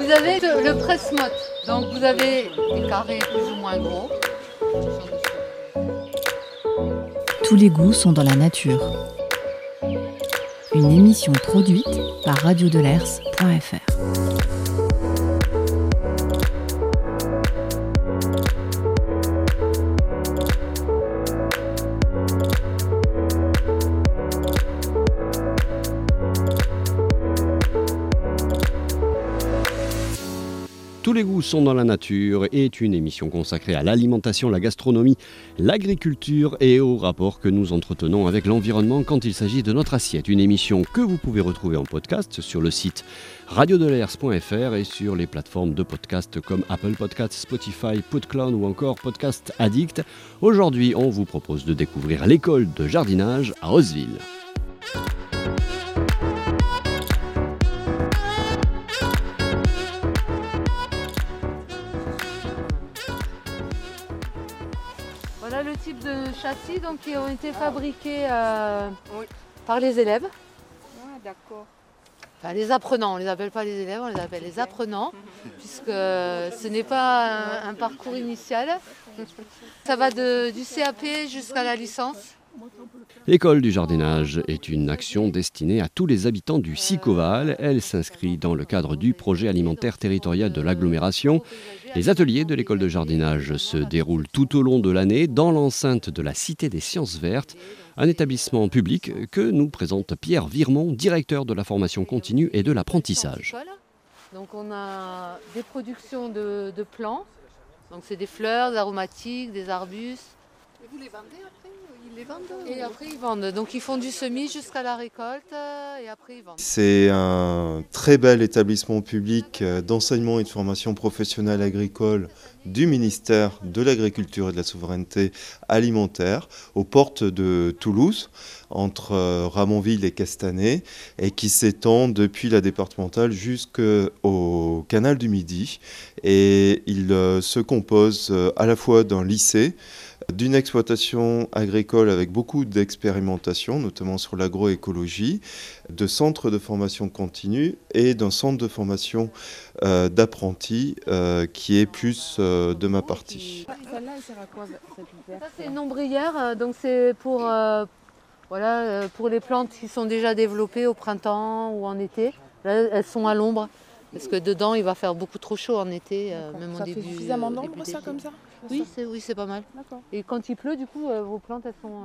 Vous avez le presse-motte. Donc vous avez des carrés plus ou moins gros. Tous les goûts sont dans la nature. Une émission produite par radiodelers.fr. Tous les goûts sont dans la nature est une émission consacrée à l'alimentation, la gastronomie, l'agriculture et au rapport que nous entretenons avec l'environnement quand il s'agit de notre assiette. Une émission que vous pouvez retrouver en podcast sur le site radiodelers.fr et sur les plateformes de podcast comme Apple Podcasts, Spotify, PodCloud ou encore Podcast Addict. Aujourd'hui, on vous propose de découvrir l'école de jardinage à Roseville. Voilà le type de châssis donc, qui ont été fabriqués par les élèves. Ah, d'accord. Enfin, les apprenants, on ne les appelle pas les élèves, on les appelle les apprenants, puisque ce n'est pas un parcours initial. Ça va du CAP jusqu'à la licence. L'école du jardinage est une action destinée à tous les habitants du Sicoval. Elle s'inscrit dans le cadre du projet alimentaire territorial de l'agglomération. Les ateliers de l'école de jardinage se déroulent tout au long de l'année dans l'enceinte de la Cité des Sciences Vertes, un établissement public que nous présente Pierre Virmont, directeur de la formation continue et de l'apprentissage. Donc on a des productions de plants, donc c'est des fleurs, des aromatiques, des arbustes. Et vous les vendez après? Ils les vendent? Et après ils vendent, donc ils font du semis jusqu'à la récolte et après ils vendent. C'est un très bel établissement public d'enseignement et de formation professionnelle agricole du ministère de l'Agriculture et de la Souveraineté alimentaire aux portes de Toulouse, entre Ramonville et Castanet, et qui s'étend depuis la départementale jusqu'au canal du Midi. Et il se compose à la fois d'un lycée, d'une exploitation agricole avec beaucoup d'expérimentation, notamment sur l'agroécologie, de centres de formation continue et d'un centre de formation d'apprentis qui est plus de ma partie. Celle-là, elle sert à quoi cette hyper? Ça c'est une ombrière, donc c'est pour, pour les plantes qui sont déjà développées au printemps ou en été. Là, elles sont à l'ombre, parce que dedans il va faire beaucoup trop chaud en été, même au début. Ça fait suffisamment d'ombre début ça d'été. comme ça? Oui, c'est pas mal. D'accord. Et quand il pleut, du coup, vos plantes, elles sont...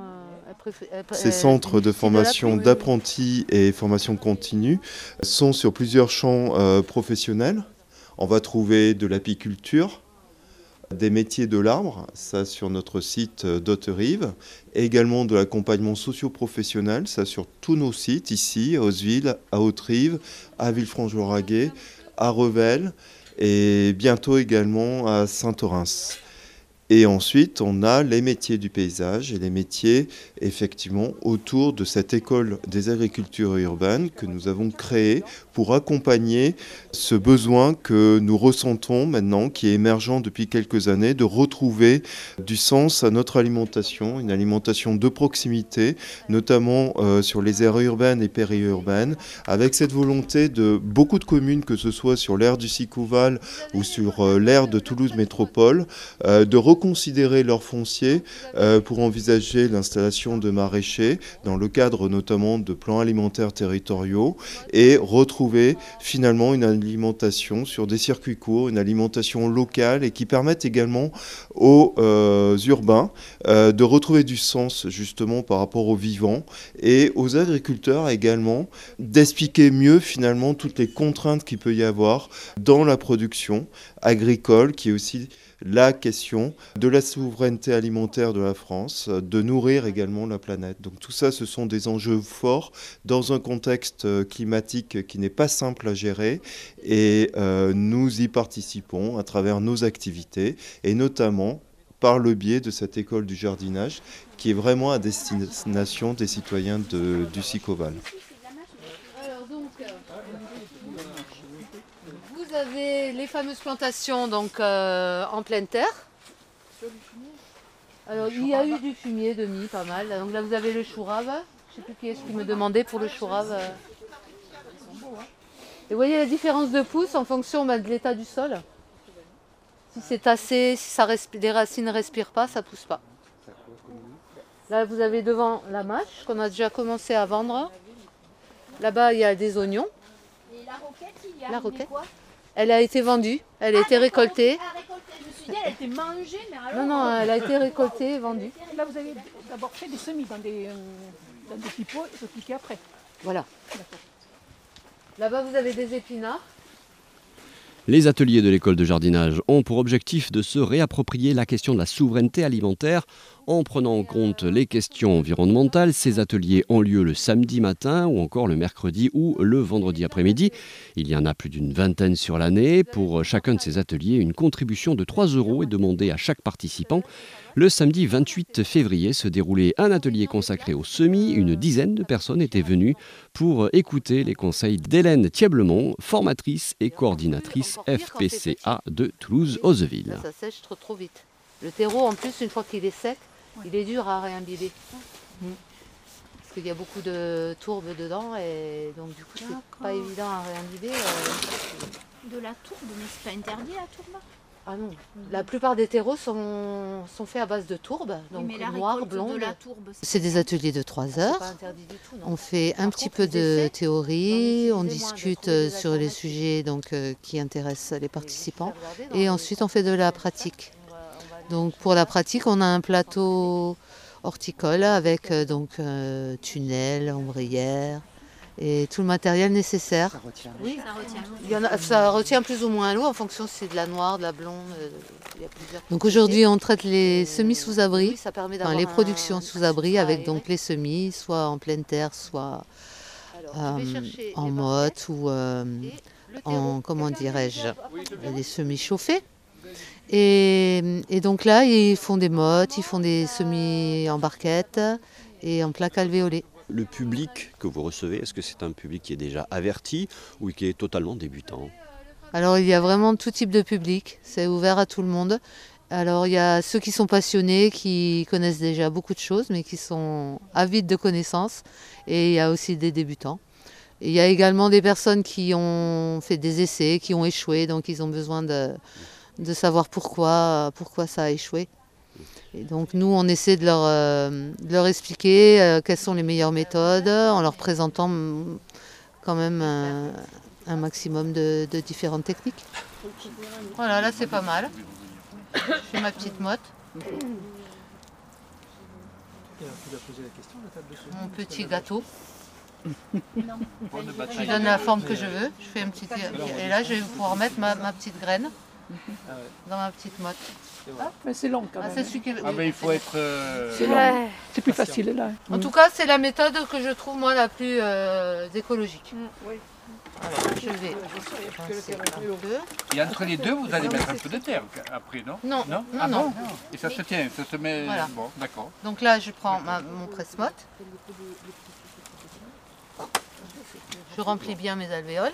Ces centres de formation pluie. d'apprentis et formation continue sont sur plusieurs champs professionnels. On va trouver de l'apiculture, des métiers de l'arbre, ça sur notre site d'Haute-Rive, et également de l'accompagnement socio-professionnel, ça sur tous nos sites, ici, à Roseville, à Haute-Rive, à Villefranche-Lauragais, à Revel, et bientôt également à Saint-Orens. Et ensuite, on a les métiers du paysage et les métiers, effectivement, autour de cette école des agricultures urbaines que nous avons créée pour accompagner ce besoin que nous ressentons maintenant, qui est émergent depuis quelques années, de retrouver du sens à notre alimentation, une alimentation de proximité, notamment sur les aires urbaines et périurbaines, avec cette volonté de beaucoup de communes, que ce soit sur l'aire du Sicoval ou sur l'aire de Toulouse Métropole, de reconsidérer leur foncier pour envisager l'installation de maraîchers dans le cadre notamment de plans alimentaires territoriaux et retrouver finalement une alimentation sur des circuits courts, une alimentation locale et qui permette également aux urbains de retrouver du sens justement par rapport aux vivants et aux agriculteurs également d'expliquer mieux finalement toutes les contraintes qu'il peut y avoir dans la production agricole qui est aussi la question de la souveraineté alimentaire de la France, de nourrir également la planète. Donc tout ça, ce sont des enjeux forts dans un contexte climatique qui n'est pas simple à gérer et nous y participons à travers nos activités et notamment par le biais de cette école du jardinage qui est vraiment à destination des citoyens du Sicoval. Vous avez les fameuses plantations donc, en pleine terre. Alors il y a eu du fumier de mie, pas mal. Donc là vous avez le chou rave. Je ne sais plus qui est-ce qui me demandait pour le chou rave. Et vous voyez la différence de pousse en fonction de l'état du sol. Si c'est tassé, si les racines ne respirent pas, ça ne pousse pas. Là, vous avez devant la mâche qu'on a déjà commencé à vendre. Là-bas, il y a des oignons. Et la roquette, il y a La roquette. quoi? Elle a été vendue, elle a été récoltée. Je me suis dit, elle était mangée, mais alors... Non, elle a été récoltée et vendue. Là, vous avez d'abord fait des semis dans des petits pots et repiqué après. Voilà. Là-bas, vous avez des épinards. Les ateliers de l'école de jardinage ont pour objectif de se réapproprier la question de la souveraineté alimentaire en prenant en compte les questions environnementales. Ces ateliers ont lieu le samedi matin ou encore le mercredi ou le vendredi après-midi. Il y en a plus d'une vingtaine sur l'année. Pour chacun de ces ateliers, une contribution de 3 € est demandée à chaque participant. Le samedi 28 février se déroulait un atelier consacré aux semis. Une dizaine de personnes étaient venues pour écouter les conseils d'Hélène Thieblemont, formatrice et coordinatrice FPCA de Toulouse-Hauzeville. Ça sèche trop vite. Le terreau, en plus, une fois qu'il est sec, il est dur à réimbiber. Parce qu'il y a beaucoup de tourbe dedans et donc du coup, c'est pas évident à réimbiber. De la tourbe, mais c'est pas interdit la tourbe? Ah non, la plupart des terreaux sont faits à base de tourbe, donc mais la noir, récolte blonde. de la tourbe, C'est des ateliers de 3 heures. Pas interdit du tout, non. On fait un Par petit contre, peu les de essais, théorie, j'en on utilisais moins, discute de trouver des sur les alternatives. sujets qui intéressent les participants. Regardez dans Et les- ensuite, on fait de la pratique. on va aller Donc pour la pratique, on a un plateau horticole avec tunnel, ombrière et tout le matériel nécessaire. Oui, ça retient. ça retient plus ou moins l'eau en fonction si c'est de la noire, de la blonde. Il y a plusieurs. Donc aujourd'hui, on traite les semis sous abri, Oui, ça permet enfin, d'avoir les un- productions sous abri un avec aéré. donc les semis, soit en pleine terre, soit Alors, je vais chercher en les motte ou barquettes et le terreau. en, comment dirais-je, des semis chauffés. Et donc là, ils font des mottes, ils font des semis en barquette et en plaque alvéolée. Le public que vous recevez, est-ce que c'est un public qui est déjà averti ou qui est totalement débutant? Alors il y a vraiment tout type de public, c'est ouvert à tout le monde. Alors il y a ceux qui sont passionnés, qui connaissent déjà beaucoup de choses, mais qui sont avides de connaissances. Et il y a aussi des débutants. Et il y a également des personnes qui ont fait des essais, qui ont échoué, donc ils ont besoin de savoir pourquoi ça a échoué. Et donc nous, on essaie de leur expliquer quelles sont les meilleures méthodes, en leur présentant quand même un maximum de différentes techniques. Voilà, là c'est pas mal. Je fais ma petite motte. Mon petit gâteau. Je donne la forme que je veux. Je fais une petite... Et là, je vais pouvoir mettre ma petite graine dans ma petite motte. Mais c'est long quand Ah, même. c'est celui qui... Ah ben il faut être... C'est long. C'est plus facile là. En tout cas, c'est la méthode que je trouve moi la plus écologique. Oui. Alors, je vais rincer un peu. Et entre les deux, vous allez mettre un peu de terre après, non? Non, Non, non, ah non. bon. Et ça se tient, ça se met... Voilà. Bon, d'accord. Donc là, je prends mon presse-motte. Je remplis bien mes alvéoles.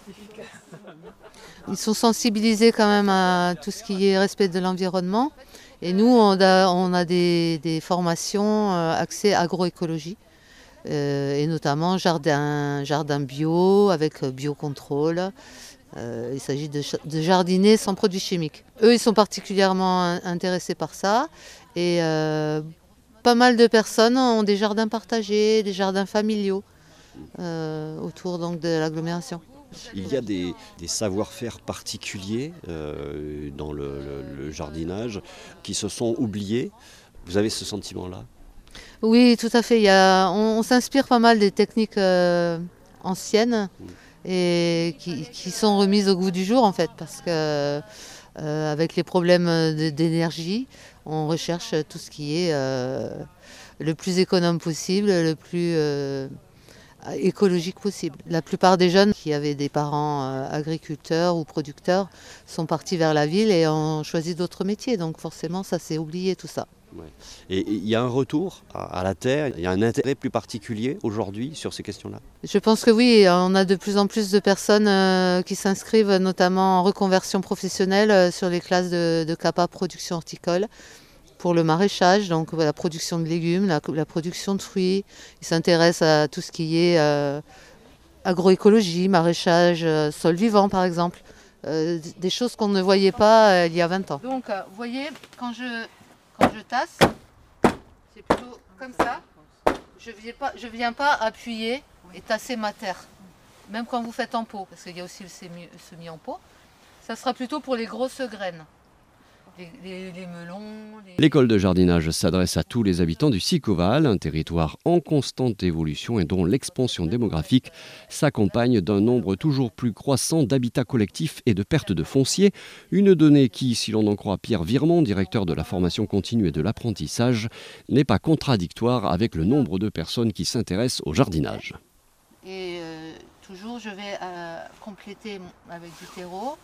Ils sont sensibilisés quand même à tout ce qui est respect de l'environnement. Et nous, on a des formations axées agroécologie. Et notamment jardin bio avec biocontrôle. Il s'agit de jardiner sans produits chimiques. Eux, ils sont particulièrement intéressés par ça. Et pas mal de personnes ont des jardins partagés, des jardins familiaux autour donc, de l'agglomération. Il y a des savoir-faire particuliers dans le jardinage qui se sont oubliés. Vous avez ce sentiment-là? Oui, tout à fait. On s'inspire pas mal des techniques anciennes et qui sont remises au goût du jour en fait, parce que avec les problèmes d'énergie, on recherche tout ce qui est le plus économe possible, le plus écologique possible. La plupart des jeunes qui avaient des parents agriculteurs ou producteurs sont partis vers la ville et ont choisi d'autres métiers, donc forcément ça s'est oublié tout ça. Ouais. Et il y a un retour à la terre, il y a un intérêt plus particulier aujourd'hui sur ces questions-là? Je pense que oui, on a de plus en plus de personnes qui s'inscrivent notamment en reconversion professionnelle sur les classes de CAPA production horticole pour le maraîchage, donc la production de légumes, la production de fruits. Ils s'intéressent à tout ce qui est agroécologie, maraîchage, sol vivant par exemple. Des choses qu'on ne voyait pas il y a 20 ans. Donc vous voyez, quand je tasse, c'est plutôt comme ça. Je viens pas appuyer et tasser ma terre. Même quand vous faites en pot, parce qu'il y a aussi le semis en pot. Ça sera plutôt pour les grosses graines. Les melons. L'école de jardinage s'adresse à tous les habitants du Sicoval, un territoire en constante évolution et dont l'expansion démographique s'accompagne d'un nombre toujours plus croissant d'habitats collectifs et de pertes de foncier. Une donnée qui, si l'on en croit Pierre Virmont, directeur de la formation continue et de l'apprentissage, n'est pas contradictoire avec le nombre de personnes qui s'intéressent au jardinage. Et toujours, je vais compléter avec du terreau,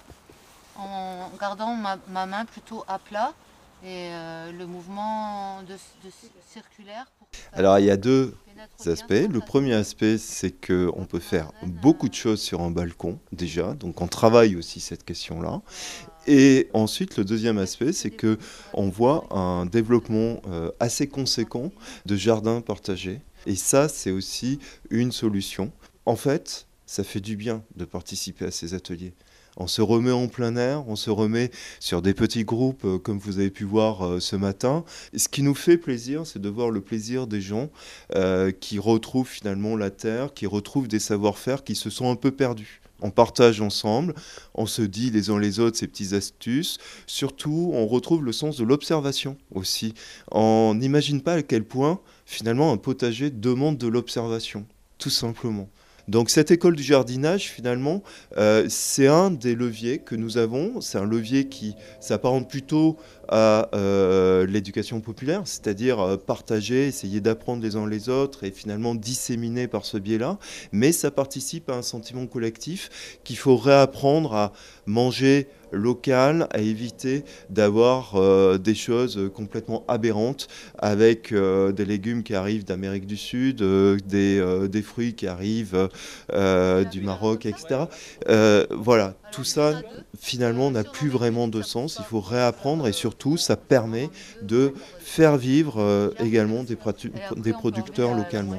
en gardant ma main plutôt à plat et le mouvement circulaire. Alors il y a deux aspects. Le premier aspect, c'est qu'on peut faire beaucoup de choses sur un balcon déjà, donc on travaille aussi cette question-là. Et ensuite, le deuxième aspect, c'est qu'on voit un développement assez conséquent de jardins partagés. Et ça, c'est aussi une solution. En fait, ça fait du bien de participer à ces ateliers. On se remet en plein air, on se remet sur des petits groupes comme vous avez pu voir ce matin. Et ce qui nous fait plaisir, c'est de voir le plaisir des gens qui retrouvent finalement la terre, qui retrouvent des savoir-faire qui se sont un peu perdus. On partage ensemble, on se dit les uns les autres ces petites astuces. Surtout, on retrouve le sens de l'observation aussi. On n'imagine pas à quel point finalement un potager demande de l'observation, tout simplement. Donc cette école du jardinage, finalement, c'est un des leviers que nous avons. C'est un levier qui s'apparente plutôt à l'éducation populaire, c'est-à-dire partager, essayer d'apprendre les uns les autres et finalement disséminer par ce biais-là. Mais ça participe à un sentiment collectif qu'il faut réapprendre à manger local, à éviter d'avoir des choses complètement aberrantes avec des légumes qui arrivent d'Amérique du Sud, des fruits qui arrivent du Maroc, etc. Voilà, tout ça finalement n'a plus vraiment de sens. Il faut réapprendre et surtout ça permet de faire vivre également des producteurs localement.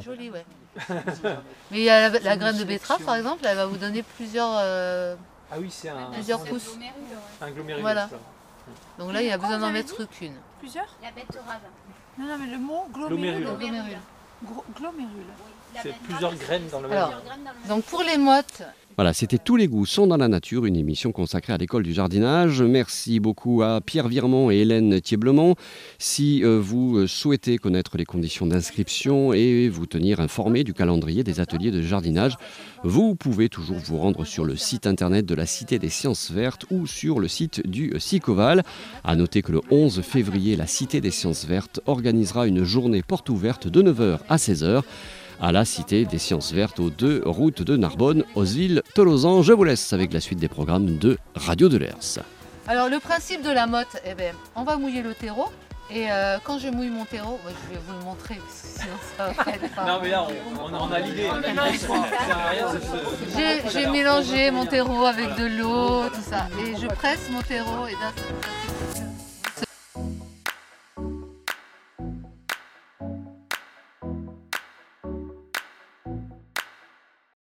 Mais il y a la graine de betterave par exemple, elle va vous donner plusieurs plusieurs pousses. Un glomérulus. Voilà. Donc là, il y a besoin d'en mettre qu'une. Plusieurs? La betterave. Non, mais le mot glomérule. Glomérule. C'est plusieurs graines dans le même. Alors, donc pour les mottes. Voilà, c'était Tous les goûts sont dans la nature, une émission consacrée à l'école du jardinage. Merci beaucoup à Pierre Virmont et Hélène Thieblemont. Si vous souhaitez connaître les conditions d'inscription et vous tenir informé du calendrier des ateliers de jardinage, vous pouvez toujours vous rendre sur le site internet de la Cité des Sciences Vertes ou sur le site du Sicoval. À noter que le 11 février, la Cité des Sciences Vertes organisera une journée porte ouverte de 9h à 16h. À la Cité des Sciences Vertes aux 2 routes de Narbonne, Osville-Tolosan. Je vous laisse avec la suite des programmes de Radio de l'Ers. Alors le principe de la motte, on va mouiller le terreau. Et quand je mouille mon terreau, je vais vous le montrer, parce que sinon ça va être pas... Non mais là, on a l'idée. J'ai mélangé mon terreau avec de l'eau, tout ça. Et je presse mon terreau et là, ça...